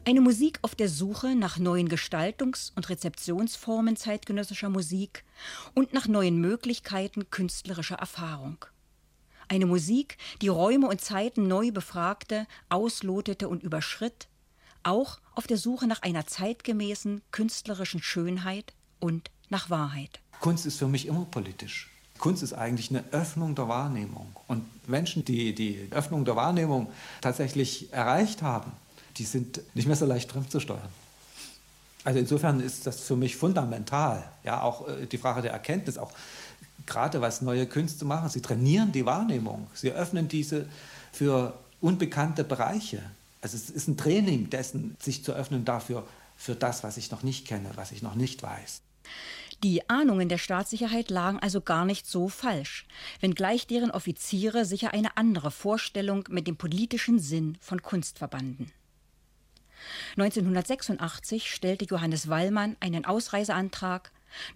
Eine Musik auf der Suche nach neuen Gestaltungs- und Rezeptionsformen zeitgenössischer Musik und nach neuen Möglichkeiten künstlerischer Erfahrung. Eine Musik, die Räume und Zeiten neu befragte, auslotete und überschritt, auch auf der Suche nach einer zeitgemäßen künstlerischen Schönheit und nach Wahrheit. Kunst ist für mich immer politisch. Kunst ist eigentlich eine Öffnung der Wahrnehmung. Und Menschen, die die Öffnung der Wahrnehmung tatsächlich erreicht haben, die sind nicht mehr so leicht fremdzusteuern. Also insofern ist das für mich fundamental. Ja, auch die Frage der Erkenntnis, auch gerade was neue Künste machen. Sie trainieren die Wahrnehmung. Sie öffnen diese für unbekannte Bereiche. Also es ist ein Training dessen, sich zu öffnen dafür, für das, was ich noch nicht kenne, was ich noch nicht weiß. Die Ahnungen der Staatssicherheit lagen also gar nicht so falsch, wenngleich deren Offiziere sicher eine andere Vorstellung mit dem politischen Sinn von Kunst verbanden. 1986 stellte Johannes Wallmann einen Ausreiseantrag.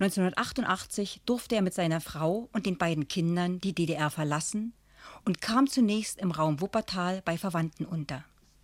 1988 durfte er mit seiner Frau und den beiden Kindern die DDR verlassen und kam zunächst im Raum Wuppertal bei Verwandten unter.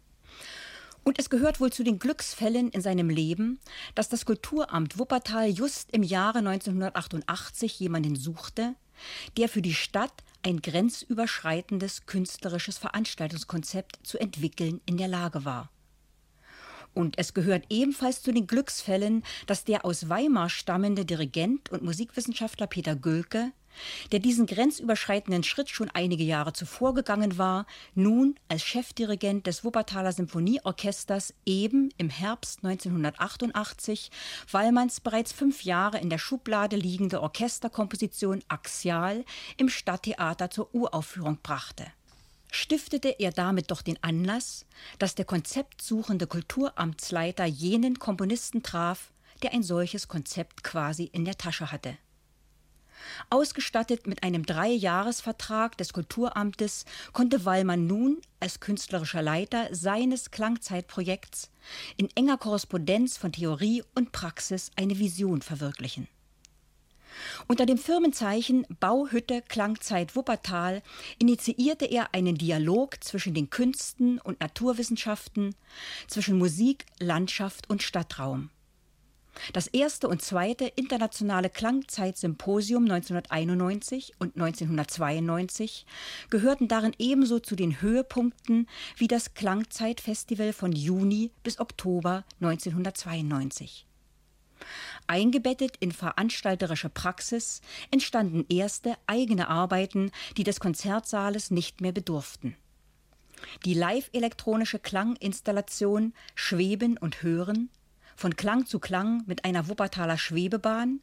Und es gehört wohl zu den Glücksfällen in seinem Leben, dass das Kulturamt Wuppertal just im Jahre 1988 jemanden suchte, der für die Stadt ein grenzüberschreitendes künstlerisches Veranstaltungskonzept zu entwickeln in der Lage war. Und es gehört ebenfalls zu den Glücksfällen, dass der aus Weimar stammende Dirigent und Musikwissenschaftler Peter Gölke, der diesen grenzüberschreitenden Schritt schon einige Jahre zuvor gegangen war, nun als Chefdirigent des Wuppertaler Symphonieorchesters eben im Herbst 1988 Wallmanns bereits 5 Jahre in der Schublade liegende Orchesterkomposition Axial im Stadttheater zur Uraufführung brachte. Stiftete er damit doch den Anlass, dass der konzeptsuchende Kulturamtsleiter jenen Komponisten traf, der ein solches Konzept quasi in der Tasche hatte. Ausgestattet mit einem 3-Jahres-Vertrag des Kulturamtes konnte Wallmann nun als künstlerischer Leiter seines Klangzeitprojekts in enger Korrespondenz von Theorie und Praxis eine Vision verwirklichen. Unter dem Firmenzeichen Bauhütte Klangzeit Wuppertal initiierte er einen Dialog zwischen den Künsten und Naturwissenschaften, zwischen Musik, Landschaft und Stadtraum. Das erste und zweite internationale Klangzeitsymposium 1991 und 1992 gehörten darin ebenso zu den Höhepunkten wie das Klangzeitfestival von Juni bis Oktober 1992. Eingebettet in veranstalterische Praxis entstanden erste eigene Arbeiten, die des Konzertsaales nicht mehr bedurften. Die live-elektronische Klanginstallation Schweben und Hören, von Klang zu Klang mit einer Wuppertaler Schwebebahn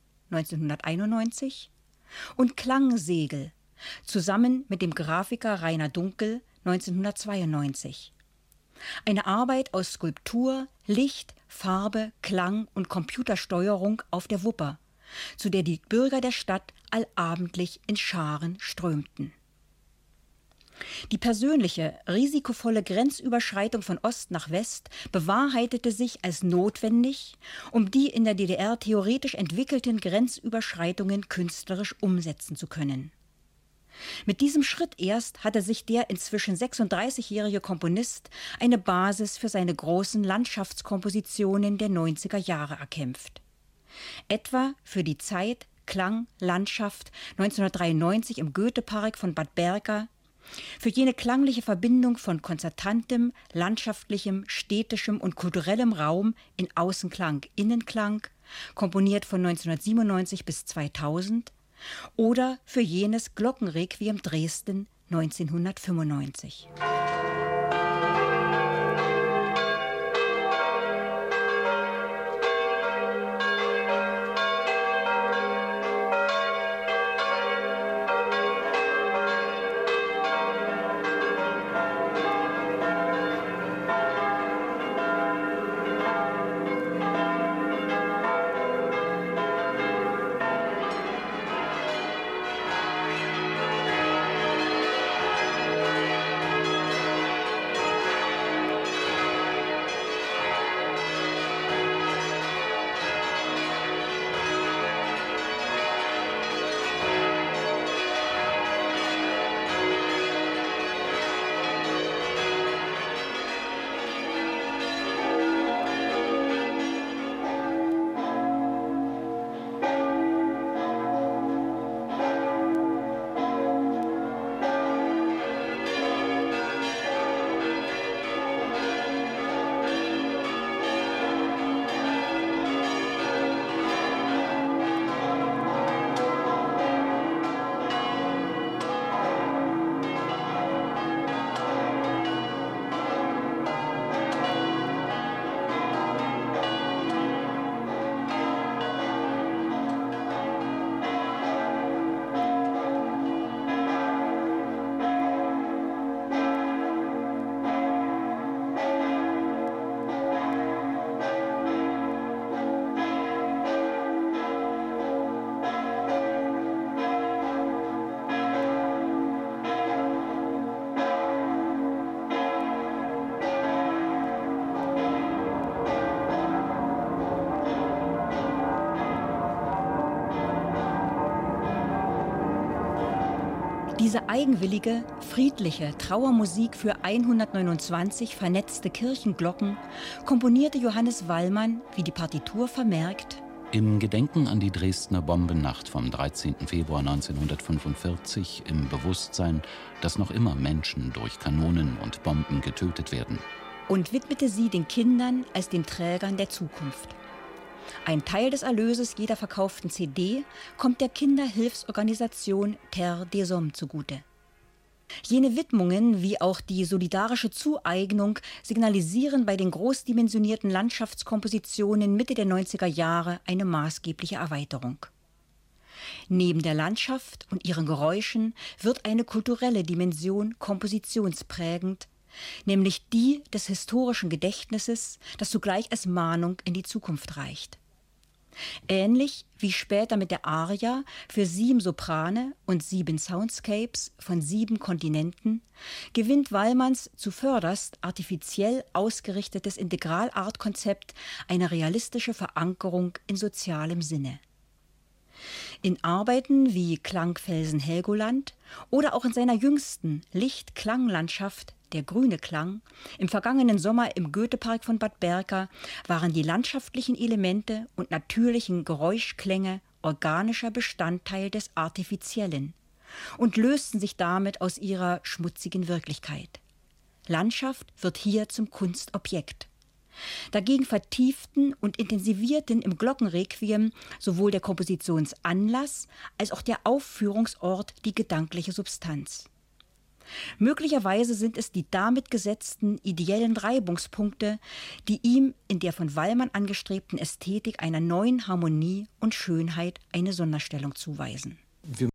1991 und Klangsegel, zusammen mit dem Grafiker Rainer Dunkel 1992. Eine Arbeit aus Skulptur, Licht, Farbe, Klang und Computersteuerung auf der Wupper, zu der die Bürger der Stadt allabendlich in Scharen strömten. Die persönliche, risikovolle Grenzüberschreitung von Ost nach West bewahrheitete sich als notwendig, um die in der DDR theoretisch entwickelten Grenzüberschreitungen künstlerisch umsetzen zu können. Mit diesem Schritt erst hatte sich der inzwischen 36-jährige Komponist eine Basis für seine großen Landschaftskompositionen der 90er Jahre erkämpft. Etwa für die Zeit, Klang, Landschaft 1993 im Goethepark von Bad Berka, für jene klangliche Verbindung von konzertantem, landschaftlichem, städtischem und kulturellem Raum in Außenklang, Innenklang, komponiert von 1997 bis 2000, oder für jenes Glockenrequiem Dresden 1995. Diese eigenwillige, friedliche Trauermusik für 129 vernetzte Kirchenglocken komponierte Johannes Wallmann, wie die Partitur vermerkt, im Gedenken an die Dresdner Bombennacht vom 13. Februar 1945 im Bewusstsein, dass noch immer Menschen durch Kanonen und Bomben getötet werden. Und widmete sie den Kindern als den Trägern der Zukunft. Ein Teil des Erlöses jeder verkauften CD kommt der Kinderhilfsorganisation Terre des Hommes zugute. Jene Widmungen wie auch die solidarische Zueignung signalisieren bei den großdimensionierten Landschaftskompositionen Mitte der 90er Jahre eine maßgebliche Erweiterung. Neben der Landschaft und ihren Geräuschen wird eine kulturelle Dimension kompositionsprägend, nämlich die des historischen Gedächtnisses, das zugleich als Mahnung in die Zukunft reicht. Ähnlich wie später mit der Aria für 7 Soprane und 7 Soundscapes von 7 Kontinenten gewinnt Wallmanns zuvörderst artifiziell ausgerichtetes Integralartkonzept eine realistische Verankerung in sozialem Sinne. In Arbeiten wie Klangfelsen Helgoland oder auch in seiner jüngsten Licht-Klanglandschaft Der grüne Klang im vergangenen Sommer im Goethepark von Bad Berka waren die landschaftlichen Elemente und natürlichen Geräuschklänge organischer Bestandteil des Artifiziellen und lösten sich damit aus ihrer schmutzigen Wirklichkeit. Landschaft wird hier zum Kunstobjekt. Dagegen vertieften und intensivierten im Glockenrequiem sowohl der Kompositionsanlass als auch der Aufführungsort die gedankliche Substanz. Möglicherweise sind es die damit gesetzten ideellen Reibungspunkte, die ihm in der von Wallmann angestrebten Ästhetik einer neuen Harmonie und Schönheit eine Sonderstellung zuweisen. Wir